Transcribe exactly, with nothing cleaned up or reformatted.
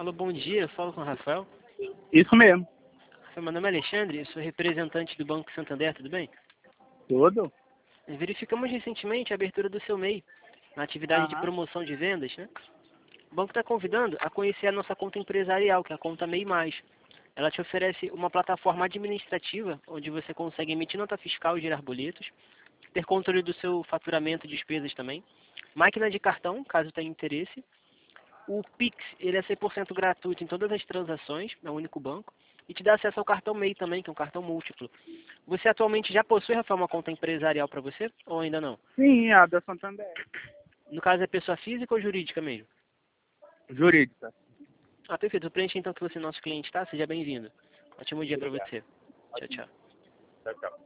Alô, bom dia, eu falo com o Rafael. Isso mesmo. Meu nome é Alexandre, eu sou representante do Banco Santander, tudo bem? Tudo? Verificamos recentemente a abertura do seu M E I, na atividade de Aham. promoção de vendas, né? O banco está convidando a conhecer a nossa conta empresarial, que é a conta M E I mais. Ela te oferece uma plataforma administrativa, onde você consegue emitir nota fiscal e gerar boletos, ter controle do seu faturamento e despesas também, máquina de cartão, caso tenha interesse. O Pix, ele é cem por cento gratuito em todas as transações, é o único banco, e te dá acesso ao cartão M E I também, que é um cartão múltiplo. Você atualmente já possui, Rafael, uma conta empresarial para você, ou ainda não? Sim, a da Santander. No caso, é pessoa física ou jurídica mesmo? Jurídica. Ah, perfeito. Eu preencho então que você é nosso cliente, tá? Seja bem-vindo. Ótimo dia para Obrigado. você. Tchau, Ótimo. tchau. Tchau, tchau.